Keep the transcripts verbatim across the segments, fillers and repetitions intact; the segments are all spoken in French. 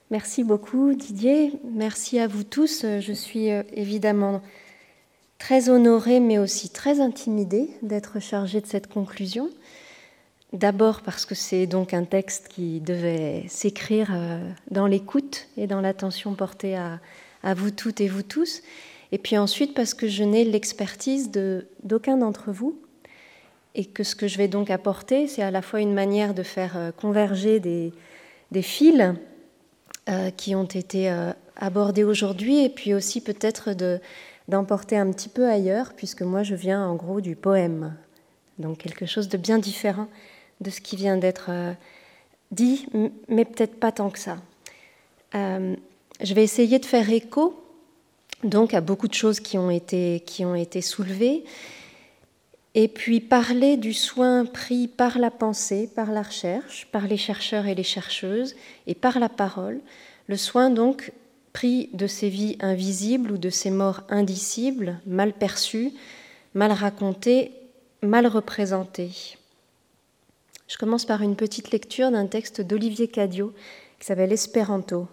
Merci beaucoup Didier, merci à vous tous. Je suis évidemment très honorée mais aussi très intimidée d'être chargée de cette conclusion. D'abord parce que c'est donc un texte qui devait s'écrire dans l'écoute et dans l'attention portée à, à vous toutes et vous tous. Et puis ensuite parce que je n'ai l'expertise de, d'aucun d'entre vous et que ce que je vais donc apporter, c'est à la fois une manière de faire converger des, des fils euh, qui ont été euh, abordés aujourd'hui et puis aussi peut-être de, d'emporter un petit peu ailleurs, puisque moi je viens en gros du poème, donc quelque chose de bien différent de ce qui vient d'être euh, dit, mais peut-être pas tant que ça. Euh, je vais essayer de faire écho donc à beaucoup de choses qui ont été, qui ont été soulevées, et puis parler du soin pris par la pensée, par la recherche, par les chercheurs et les chercheuses, et par la parole, le soin donc pris de ces vies invisibles ou de ces morts indicibles, mal perçues, mal racontées, mal représentées. Je commence par une petite lecture d'un texte d'Olivier Cadiot qui s'appelle Espéranto.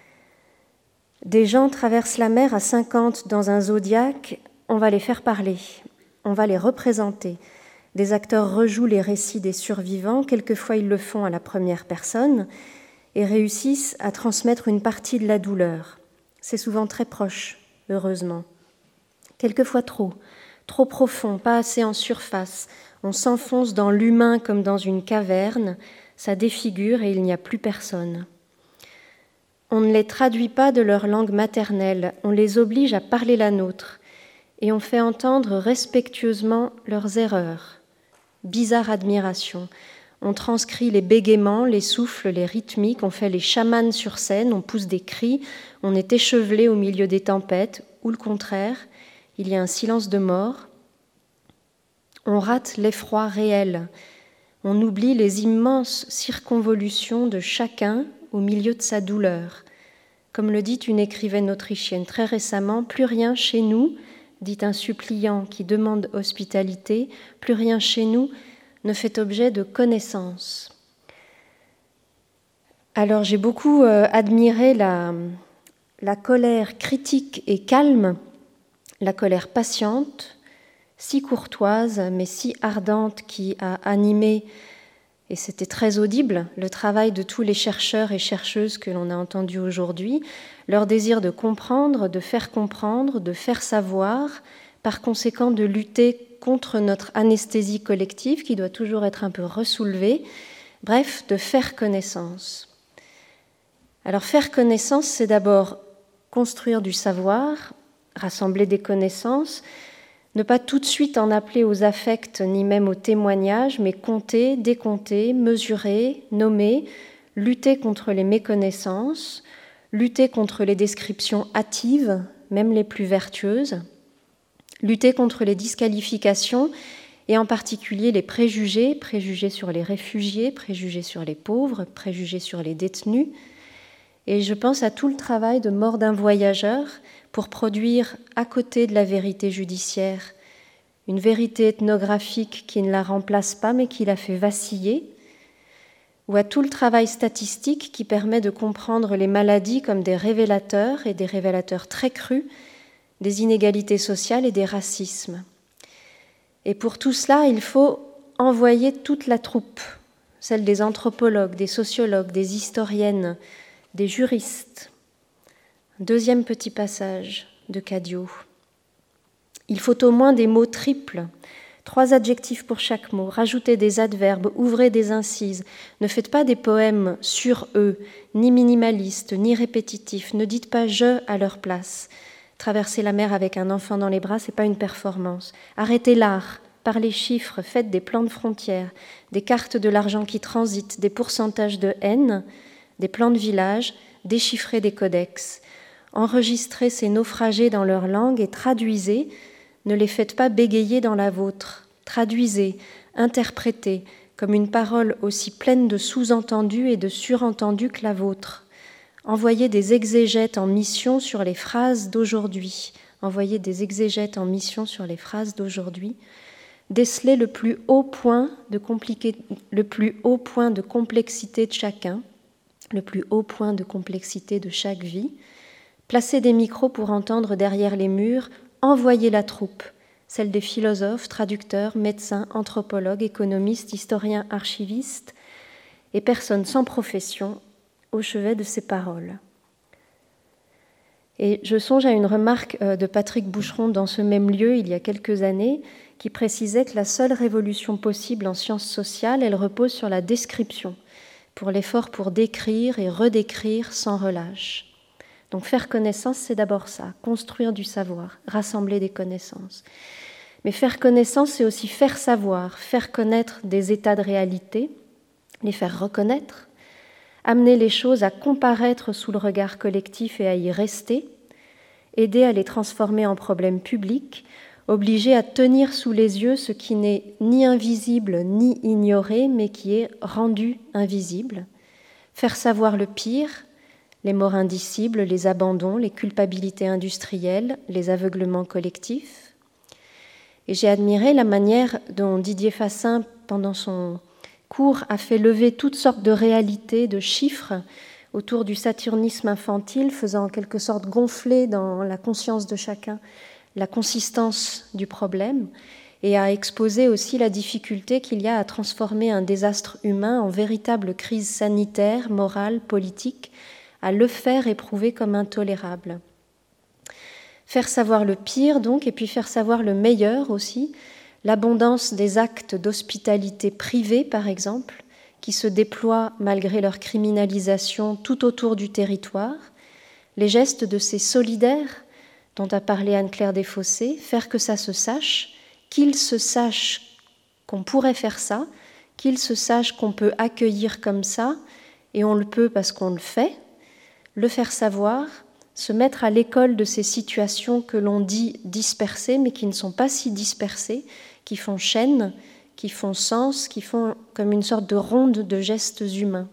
Des gens traversent la mer à cinquante dans un zodiaque, on va les faire parler. On va les représenter. Des acteurs rejouent les récits des survivants, quelquefois ils le font à la première personne et réussissent à transmettre une partie de la douleur. C'est souvent très proche, heureusement. Quelquefois trop, trop profond, pas assez en surface. On s'enfonce dans l'humain comme dans une caverne, ça défigure et il n'y a plus personne. On ne les traduit pas de leur langue maternelle, on les oblige à parler la nôtre. Et on fait entendre respectueusement leurs erreurs. Bizarre admiration. On transcrit les bégaiements, les souffles, les rythmiques, on fait les chamans sur scène, on pousse des cris, on est échevelé au milieu des tempêtes, ou le contraire, il y a un silence de mort. On rate l'effroi réel. On oublie les immenses circonvolutions de chacun au milieu de sa douleur. Comme le dit une écrivaine autrichienne très récemment, plus rien chez nous, dit un suppliant qui demande hospitalité, plus rien chez nous ne fait objet de connaissance. Alors j'ai beaucoup euh, admiré la, la colère critique et calme, la colère patiente, si courtoise mais si ardente qui a animé, et c'était très audible, le travail de tous les chercheurs et chercheuses que l'on a entendus aujourd'hui, leur désir de comprendre, de faire comprendre, de faire savoir, par conséquent de lutter contre notre anesthésie collective qui doit toujours être un peu ressoulevée, bref, de faire connaissance. Alors faire connaissance, c'est d'abord construire du savoir, rassembler des connaissances, ne pas tout de suite en appeler aux affects ni même aux témoignages, mais compter, décompter, mesurer, nommer, lutter contre les méconnaissances, lutter contre les descriptions hâtives, même les plus vertueuses, lutter contre les disqualifications et en particulier les préjugés, préjugés sur les réfugiés, préjugés sur les pauvres, préjugés sur les détenus. Et je pense à tout le travail de Mort d'un voyageur pour produire, à côté de la vérité judiciaire, une vérité ethnographique qui ne la remplace pas mais qui la fait vaciller, ou à tout le travail statistique qui permet de comprendre les maladies comme des révélateurs, et des révélateurs très crus, des inégalités sociales et des racismes. Et pour tout cela, il faut envoyer toute la troupe, celle des anthropologues, des sociologues, des historiennes, des juristes. Deuxième petit passage de Cadiot. Il faut au moins des mots triples, trois adjectifs pour chaque mot, rajoutez des adverbes, ouvrez des incises, ne faites pas des poèmes sur eux, ni minimalistes, ni répétitifs, ne dites pas « je » à leur place. Traverser la mer avec un enfant dans les bras, ce n'est pas une performance. Arrêtez l'art, parlez chiffres, faites des plans de frontières, des cartes de l'argent qui transite, des pourcentages de haine, des plans de village, déchiffrez des codex. Enregistrez ces naufragés dans leur langue et traduisez, ne les faites pas bégayer dans la vôtre. Traduisez, interprétez, comme une parole aussi pleine de sous-entendus et de surentendus que la vôtre. Envoyez des exégètes en mission sur les phrases d'aujourd'hui. Envoyez des exégètes en mission sur les phrases d'aujourd'hui. Décelez le plus haut point de, compliqué, le plus haut point de complexité de chacun. le plus haut point de complexité de chaque vie, placer des micros pour entendre derrière les murs, envoyer la troupe, celle des philosophes, traducteurs, médecins, anthropologues, économistes, historiens, archivistes et personnes sans profession au chevet de ces paroles. Et je songe à une remarque de Patrick Boucheron dans ce même lieu il y a quelques années qui précisait que la seule révolution possible en sciences sociales, elle repose sur la description, pour l'effort pour décrire et redécrire sans relâche. Donc faire connaissance, c'est d'abord ça, construire du savoir, rassembler des connaissances. Mais faire connaissance, c'est aussi faire savoir, faire connaître des états de réalité, les faire reconnaître, amener les choses à comparaître sous le regard collectif et à y rester, aider à les transformer en problèmes publics, obliger à tenir sous les yeux ce qui n'est ni invisible ni ignoré, mais qui est rendu invisible, faire savoir le pire, les morts indicibles, les abandons, les culpabilités industrielles, les aveuglements collectifs. Et j'ai admiré la manière dont Didier Fassin, pendant son cours, a fait lever toutes sortes de réalités, de chiffres autour du saturnisme infantile, faisant en quelque sorte gonfler dans la conscience de chacun la consistance du problème, et a exposé aussi la difficulté qu'il y a à transformer un désastre humain en véritable crise sanitaire, morale, politique, à le faire éprouver comme intolérable. Faire savoir le pire, donc, et puis faire savoir le meilleur aussi, l'abondance des actes d'hospitalité privée, par exemple, qui se déploient malgré leur criminalisation tout autour du territoire, les gestes de ces solidaires dont a parlé Anne-Claire Desfossés, faire que ça se sache, qu'il se sache qu'on pourrait faire ça, qu'il se sache qu'on peut accueillir comme ça, et on le peut parce qu'on le fait, le faire savoir, se mettre à l'école de ces situations que l'on dit dispersées, mais qui ne sont pas si dispersées, qui font chaîne, qui font sens, qui font comme une sorte de ronde de gestes humains.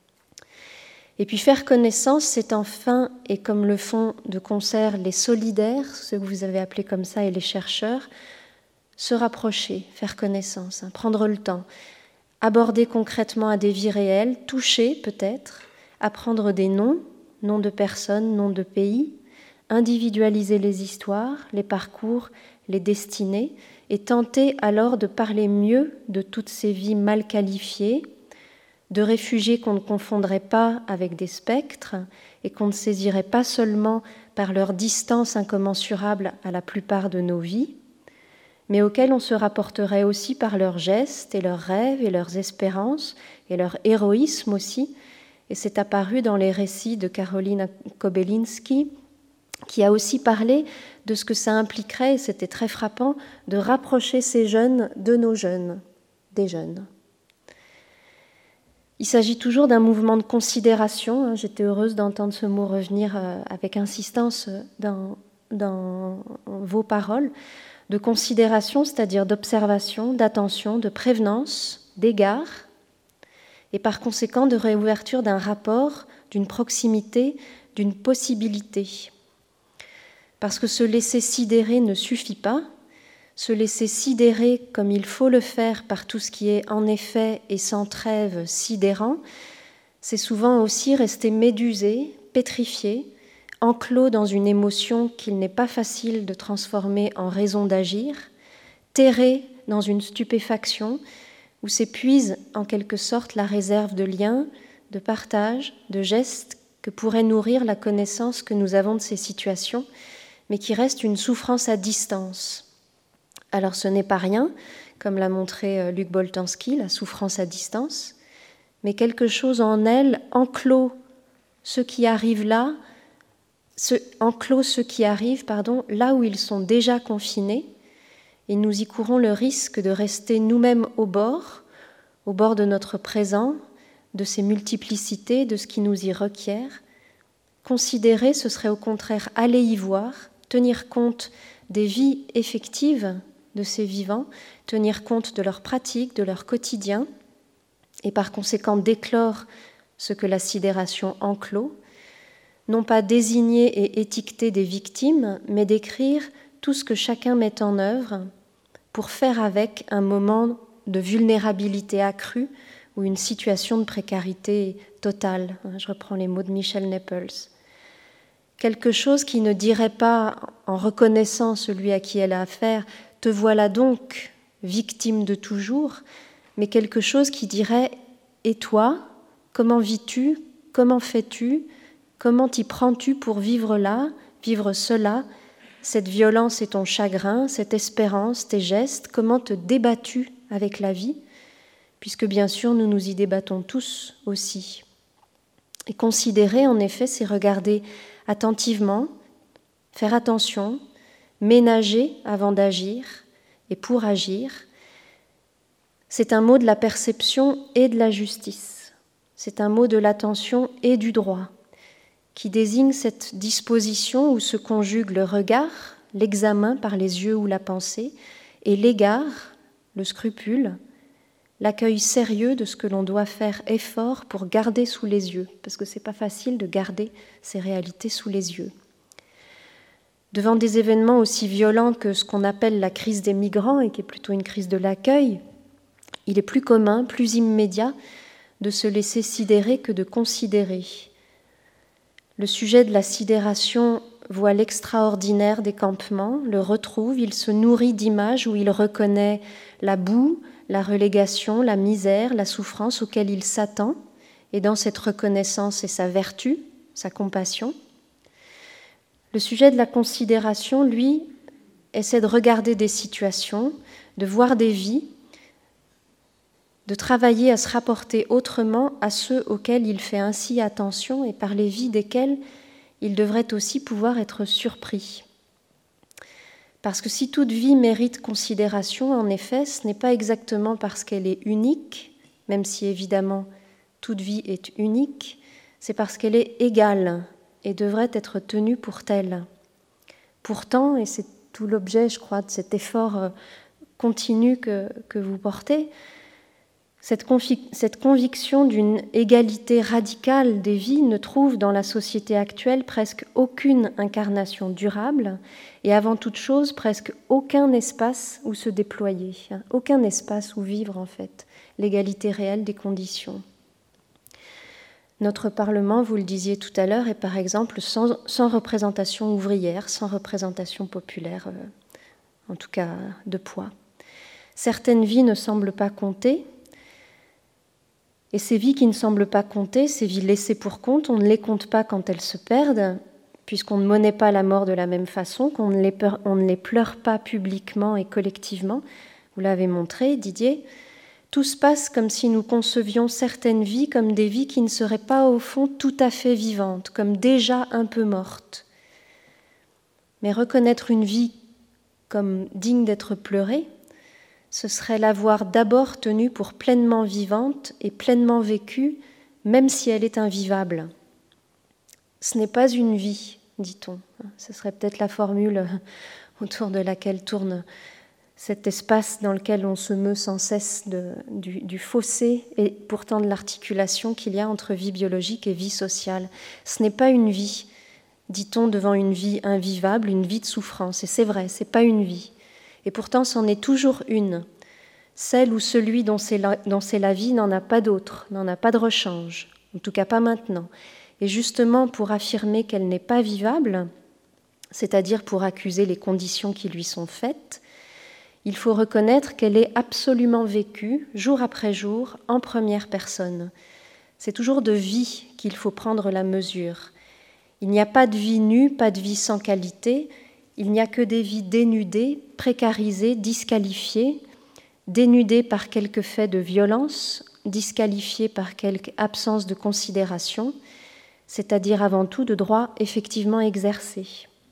Et puis faire connaissance, c'est enfin, et comme le font de concert les solidaires, ceux que vous avez appelés comme ça, et les chercheurs, se rapprocher, faire connaissance, hein, prendre le temps, aborder concrètement à des vies réelles, toucher peut-être, apprendre des noms, noms de personnes, noms de pays, individualiser les histoires, les parcours, les destinées, et tenter alors de parler mieux de toutes ces vies mal qualifiées, de réfugiés qu'on ne confondrait pas avec des spectres et qu'on ne saisirait pas seulement par leur distance incommensurable à la plupart de nos vies, mais auxquels on se rapporterait aussi par leurs gestes et leurs rêves et leurs espérances et leur héroïsme aussi. Et c'est apparu dans les récits de Caroline Kobylinski, qui a aussi parlé de ce que ça impliquerait, et c'était très frappant, de rapprocher ces jeunes de nos jeunes, des jeunes. Il s'agit toujours d'un mouvement de considération. J'étais heureuse d'entendre ce mot revenir avec insistance dans, dans vos paroles, de considération, c'est-à-dire d'observation, d'attention, de prévenance, d'égard, et par conséquent de réouverture d'un rapport, d'une proximité, d'une possibilité. Parce que se laisser sidérer ne suffit pas, se laisser sidérer comme il faut le faire par tout ce qui est en effet et sans trêve sidérant, c'est souvent aussi rester médusé, pétrifié, enclos dans une émotion qu'il n'est pas facile de transformer en raison d'agir, terré dans une stupéfaction où s'épuise en quelque sorte la réserve de liens, de partage, de gestes que pourrait nourrir la connaissance que nous avons de ces situations, mais qui reste une souffrance à distance. Alors ce n'est pas rien, comme l'a montré Luc Boltanski, la souffrance à distance, mais quelque chose en elle enclos ceux qui arrivent là, ce, enclos ceux qui arrivent, pardon, là où ils sont déjà confinés, et nous y courons le risque de rester nous-mêmes au bord, au bord de notre présent, de ces multiplicités, de ce qui nous y requiert. Considérer, ce serait au contraire aller y voir, tenir compte des vies effectives de ces vivants, tenir compte de leurs pratiques, de leur quotidien, et par conséquent déclore ce que la sidération enclos, non pas désigner et étiqueter des victimes, mais décrire tout ce que chacun met en œuvre pour faire avec un moment de vulnérabilité accrue ou une situation de précarité totale. Je reprends les mots de Michel Nepels. Quelque chose qui ne dirait pas, en reconnaissant celui à qui elle a affaire, « te voilà donc, victime de toujours », mais quelque chose qui dirait « et toi, comment vis-tu, comment fais-tu, comment t'y prends-tu pour vivre là, vivre cela, cette violence et ton chagrin, cette espérance, tes gestes, comment te débattu avec la vie ?» puisque bien sûr nous nous y débattons tous aussi. Et considérer, en effet, c'est regarder attentivement, faire attention, ménager avant d'agir et pour agir. C'est un mot de la perception et de la justice. C'est un mot de l'attention et du droit, qui désigne cette disposition où se conjugue le regard, l'examen par les yeux ou la pensée, et l'égard, le scrupule, l'accueil sérieux de ce que l'on doit faire effort pour garder sous les yeux, parce que ce n'est pas facile de garder ces réalités sous les yeux. Devant des événements aussi violents que ce qu'on appelle la crise des migrants, et qui est plutôt une crise de l'accueil, il est plus commun, plus immédiat, de se laisser sidérer que de considérer. Le sujet de la sidération voit l'extraordinaire des campements, le retrouve, il se nourrit d'images où il reconnaît la boue, la relégation, la misère, la souffrance auxquelles il s'attend, et dans cette reconnaissance est sa vertu, sa compassion. Le sujet de la considération, lui, essaie de regarder des situations, de voir des vies, de travailler à se rapporter autrement à ceux auxquels il fait ainsi attention et par les vies desquels il devrait aussi pouvoir être surpris. Parce que si toute vie mérite considération, en effet, ce n'est pas exactement parce qu'elle est unique, même si évidemment toute vie est unique, c'est parce qu'elle est égale et devrait être tenue pour telle. Pourtant, et c'est tout l'objet, je crois, de cet effort continu que, que vous portez, cette, confi- cette conviction d'une égalité radicale des vies ne trouve dans la société actuelle presque aucune incarnation durable et avant toute chose presque aucun espace où se déployer, hein, aucun espace où vivre en fait, l'égalité réelle des conditions. Notre Parlement, vous le disiez tout à l'heure, est par exemple sans, sans représentation ouvrière, sans représentation populaire, euh, en tout cas de poids. Certaines vies ne semblent pas compter, et ces vies qui ne semblent pas compter, ces vies laissées pour compte, on ne les compte pas quand elles se perdent, puisqu'on ne monnaie pas la mort de la même façon, qu'on ne les pleure, on ne les pleure pas publiquement et collectivement. Vous l'avez montré, Didier. Tout se passe comme si nous concevions certaines vies comme des vies qui ne seraient pas au fond tout à fait vivantes, comme déjà un peu mortes. Mais reconnaître une vie comme digne d'être pleurée, ce serait l'avoir d'abord tenue pour pleinement vivante et pleinement vécue, même si elle est invivable. Ce n'est pas une vie, dit-on. Ce serait peut-être la formule autour de laquelle tourne cet espace dans lequel on se meut sans cesse de, du, du fossé et pourtant de l'articulation qu'il y a entre vie biologique et vie sociale. Ce n'est pas une vie, dit-on, devant une vie invivable, une vie de souffrance. Et c'est vrai, ce n'est pas une vie. Et pourtant, c'en est toujours une, celle où celui dont c'est la, dont c'est la vie n'en a pas d'autre, n'en a pas de rechange, en tout cas pas maintenant. Et justement, pour affirmer qu'elle n'est pas vivable, c'est-à-dire pour accuser les conditions qui lui sont faites, il faut reconnaître qu'elle est absolument vécue, jour après jour, en première personne. C'est toujours de vie qu'il faut prendre la mesure. Il n'y a pas de vie nue, pas de vie sans qualité, il n'y a que des vies dénudées, précarisées, disqualifiées, dénudées par quelque fait de violence, disqualifiées par quelque absence de considération, c'est-à-dire avant tout de droits effectivement exercés.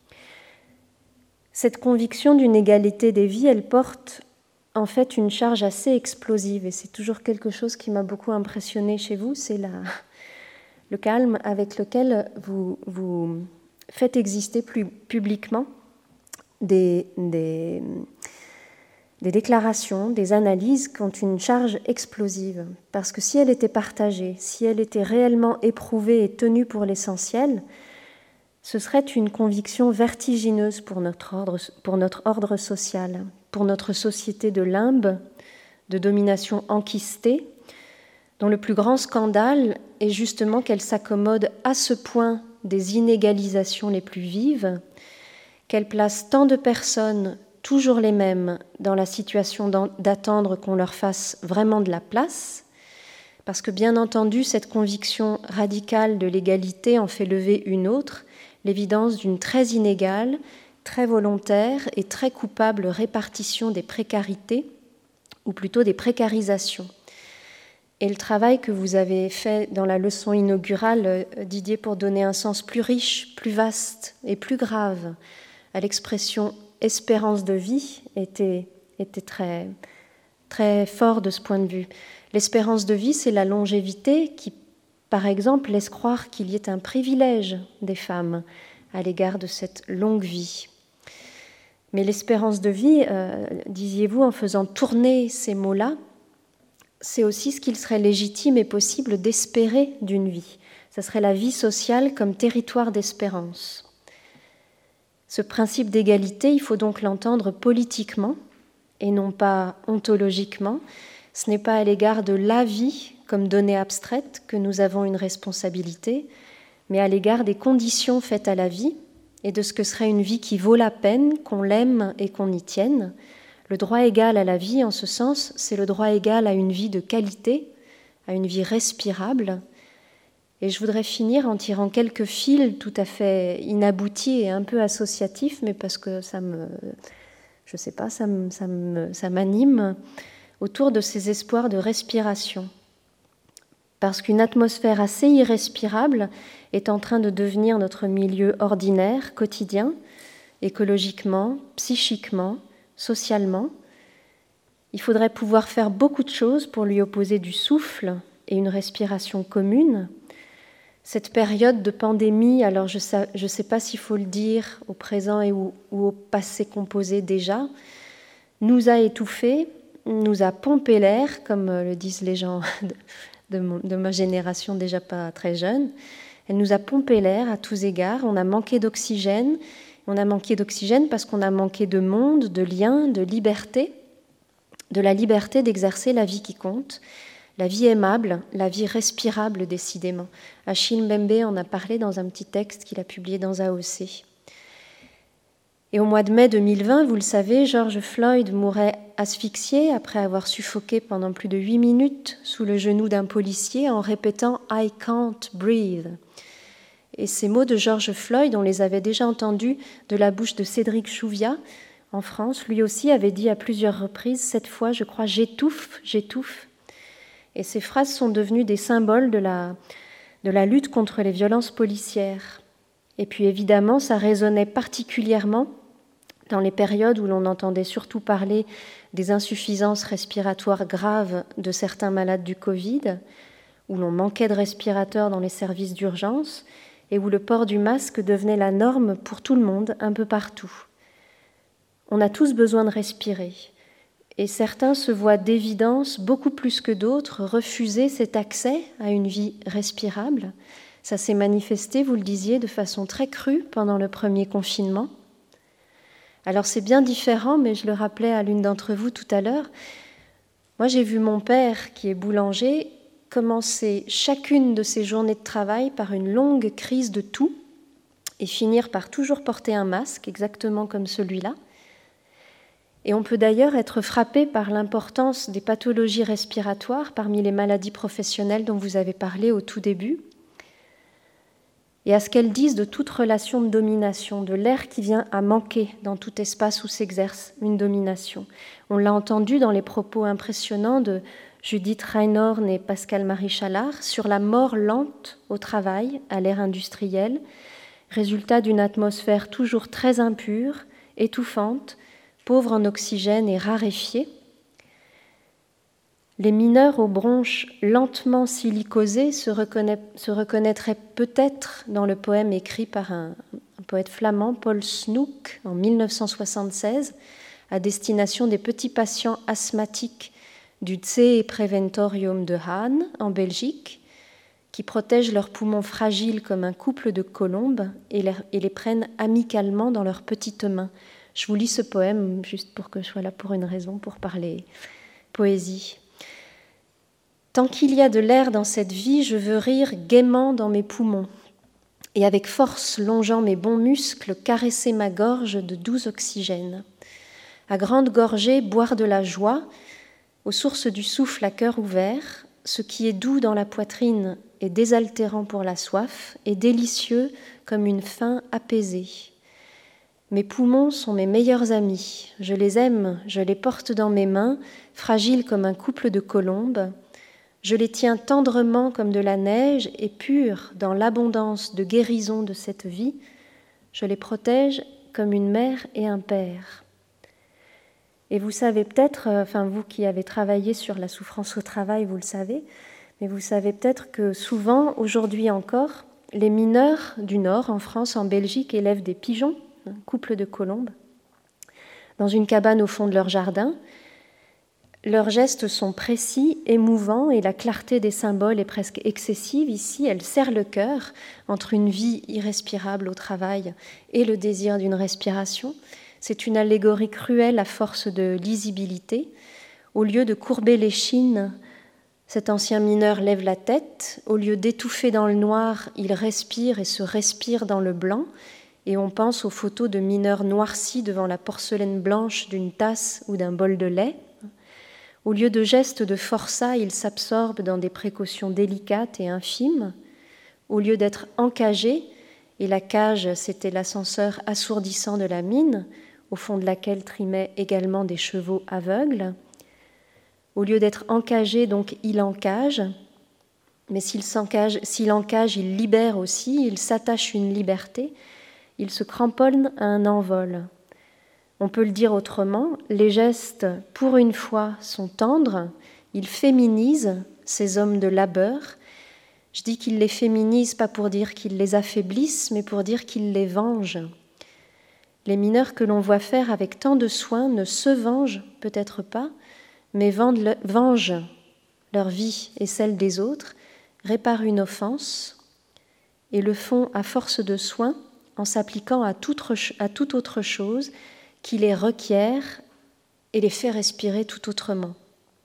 Cette conviction d'une égalité des vies, elle porte en fait une charge assez explosive, et c'est toujours quelque chose qui m'a beaucoup impressionné chez vous, c'est la, le calme avec lequel vous, vous faites exister plus publiquement des, des, des déclarations, des analyses qui ont une charge explosive. Parce que si elle était partagée, si elle était réellement éprouvée et tenue pour l'essentiel, ce serait une conviction vertigineuse pour notre ordre, pour notre ordre social, pour notre société de limbe, de domination enquistée, dont le plus grand scandale est justement qu'elle s'accommode à ce point des inégalisations les plus vives, qu'elle place tant de personnes, toujours les mêmes, dans la situation d'attendre qu'on leur fasse vraiment de la place, parce que bien entendu, cette conviction radicale de l'égalité en fait lever une autre, l'évidence d'une très inégale, très volontaire et très coupable répartition des précarités, ou plutôt des précarisations. Et le travail que vous avez fait dans la leçon inaugurale, Didier, pour donner un sens plus riche, plus vaste et plus grave à l'expression « espérance de vie » était, était très, très fort de ce point de vue. L'espérance de vie, c'est la longévité qui, par exemple, laisse croire qu'il y ait un privilège des femmes à l'égard de cette longue vie. Mais l'espérance de vie, euh, disiez-vous, en faisant tourner ces mots-là, c'est aussi ce qu'il serait légitime et possible d'espérer d'une vie. Ça serait la vie sociale comme territoire d'espérance. Ce principe d'égalité, il faut donc l'entendre politiquement et non pas ontologiquement. Ce n'est pas à l'égard de la vie comme donnée abstraite que nous avons une responsabilité, mais à l'égard des conditions faites à la vie et de ce que serait une vie qui vaut la peine, qu'on l'aime et qu'on y tienne. Le droit égal à la vie, en ce sens, c'est le droit égal à une vie de qualité, à une vie respirable. Et je voudrais finir en tirant quelques fils tout à fait inaboutis et un peu associatifs, mais parce que ça me, je sais pas, ça me, ça me, ça m'anime, autour de ces espoirs de respiration. Parce qu'une atmosphère assez irrespirable est en train de devenir notre milieu ordinaire, quotidien, écologiquement, psychiquement, socialement. Il faudrait pouvoir faire beaucoup de choses pour lui opposer du souffle et une respiration commune. Cette période de pandémie, alors je ne sais pas s'il faut le dire au présent et ou, ou au passé composé déjà, nous a étouffés, nous a pompé l'air, comme le disent les gens de, de, mon, de ma génération déjà pas très jeune. Elle nous a pompé l'air à tous égards, on a manqué d'oxygène. On a manqué d'oxygène parce qu'on a manqué de monde, de liens, de liberté, de la liberté d'exercer la vie qui compte, la vie aimable, la vie respirable décidément. Achille Mbembe en a parlé dans un petit texte qu'il a publié dans A O C. Et au mois de mai deux mille vingt, vous le savez, George Floyd mourait asphyxié après avoir suffoqué pendant plus de huit minutes sous le genou d'un policier en répétant « I can't breathe ». Et ces mots de George Floyd, on les avait déjà entendus de la bouche de Cédric Chouviat en France. Lui aussi avait dit à plusieurs reprises, cette fois, je crois, « j'étouffe, j'étouffe ». Et ces phrases sont devenues des symboles de la, de la lutte contre les violences policières. Et puis évidemment, ça résonnait particulièrement dans les périodes où l'on entendait surtout parler des insuffisances respiratoires graves de certains malades du Covid, où l'on manquait de respirateurs dans les services d'urgence, et où le port du masque devenait la norme pour tout le monde, un peu partout. On a tous besoin de respirer, et certains se voient d'évidence, beaucoup plus que d'autres, refuser cet accès à une vie respirable. Ça s'est manifesté, vous le disiez, de façon très crue pendant le premier confinement. Alors c'est bien différent, mais je le rappelais à l'une d'entre vous tout à l'heure. Moi, j'ai vu mon père, qui est boulanger, commencer chacune de ses journées de travail par une longue crise de toux et finir par toujours porter un masque, exactement comme celui-là. Et on peut d'ailleurs être frappé par l'importance des pathologies respiratoires parmi les maladies professionnelles dont vous avez parlé au tout début, et à ce qu'elles disent de toute relation de domination, de l'air qui vient à manquer dans tout espace où s'exerce une domination. On l'a entendu dans les propos impressionnants de Judith Reinhorn et Pascal-Marie Chalard sur la mort lente au travail, à l'ère industrielle, résultat d'une atmosphère toujours très impure, étouffante, pauvre en oxygène et raréfiée. Les mineurs aux bronches lentement silicosées se, reconna... se reconnaîtraient peut-être dans le poème écrit par un, un poète flamand, Paul Snoek, en mille neuf cent soixante-seize, à destination des petits patients asthmatiques du Zee Preventorium de Haan, en Belgique, qui protègent leurs poumons fragiles comme un couple de colombes et les, et les prennent amicalement dans leurs petites mains. Je vous lis ce poème juste pour que je sois là pour une raison, pour parler poésie. Tant qu'il y a de l'air dans cette vie, je veux rire gaiement dans mes poumons, et avec force longeant mes bons muscles, caresser ma gorge de doux oxygène. À grande gorgée, boire de la joie, aux sources du souffle à cœur ouvert, ce qui est doux dans la poitrine est désaltérant pour la soif et délicieux comme une faim apaisée. Mes poumons sont mes meilleurs amis, je les aime, je les porte dans mes mains, fragiles comme un couple de colombes. Je les tiens tendrement comme de la neige et purs dans l'abondance de guérison de cette vie. Je les protège comme une mère et un père. Et vous savez peut-être, enfin vous qui avez travaillé sur la souffrance au travail, vous le savez, mais vous savez peut-être que souvent, aujourd'hui encore, les mineurs du Nord, en France, en Belgique, élèvent des pigeons, un couple de colombes, dans une cabane au fond de leur jardin. Leurs gestes sont précis, émouvants, et la clarté des symboles est presque excessive. Ici, elle serre le cœur entre une vie irrespirable au travail et le désir d'une respiration. C'est une allégorie cruelle à force de lisibilité. Au lieu de courber l'échine, cet ancien mineur lève la tête. Au lieu d'étouffer dans le noir, il respire et se respire dans le blanc. Et on pense aux photos de mineurs noircis devant la porcelaine blanche d'une tasse ou d'un bol de lait. Au lieu de gestes de forçat, il s'absorbe dans des précautions délicates et infimes. Au lieu d'être encagé, et la cage, c'était l'ascenseur assourdissant de la mine, au fond de laquelle trimaient également des chevaux aveugles. Au lieu d'être encagé, donc, il encage, mais s'il s'encage, s'il encage, il libère aussi, il s'attache une liberté, il se cramponne à un envol. On peut le dire autrement, les gestes, pour une fois, sont tendres, ils féminisent ces hommes de labeur. Je dis qu'ils les féminisent pas pour dire qu'ils les affaiblissent, mais pour dire qu'ils les vengent. Les mineurs que l'on voit faire avec tant de soin ne se vengent peut-être pas, mais vengent leur vie et celle des autres, réparent une offense et le font à force de soin en s'appliquant à toute, à toute autre chose qui les requiert et les fait respirer tout autrement.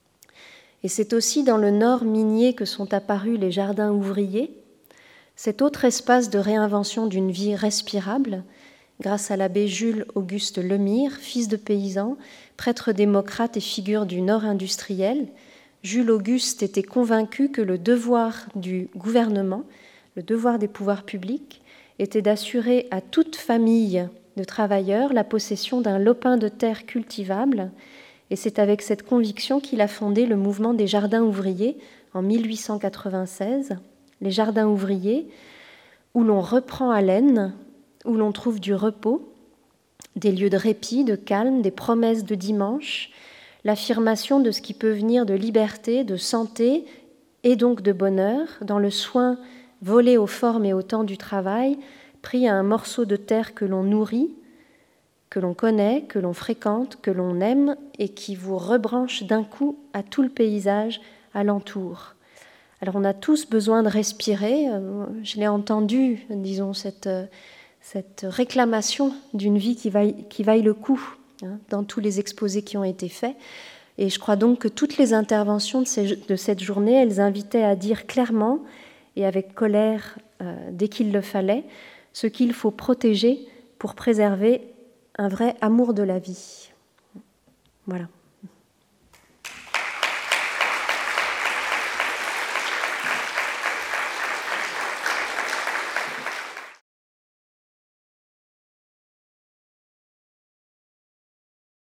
Et c'est aussi dans le nord minier que sont apparus les jardins ouvriers, cet autre espace de réinvention d'une vie respirable, grâce à l'abbé Jules Auguste Lemire, fils de paysan, prêtre démocrate et figure du nord industriel. Jules Auguste était convaincu que le devoir du gouvernement, le devoir des pouvoirs publics, était d'assurer à toute famille de travailleurs la possession d'un lopin de terre cultivable, et c'est avec cette conviction qu'il a fondé le mouvement des jardins ouvriers en mille huit cent quatre-vingt-seize, les jardins ouvriers où l'on reprend haleine, où l'on trouve du repos, des lieux de répit, de calme, des promesses de dimanche, l'affirmation de ce qui peut venir de liberté, de santé et donc de bonheur, dans le soin volé aux formes et au temps du travail, pris à un morceau de terre que l'on nourrit, que l'on connaît, que l'on fréquente, que l'on aime et qui vous rebranche d'un coup à tout le paysage alentour. Alors on a tous besoin de respirer, je l'ai entendu, disons, cette, cette réclamation d'une vie qui vaille, qui vaille le coup, hein, dans tous les exposés qui ont été faits. Et je crois donc que toutes les interventions de, ces, de cette journée, elles invitaient à dire clairement et avec colère, euh, dès qu'il le fallait, ce qu'il faut protéger pour préserver un vrai amour de la vie. Voilà.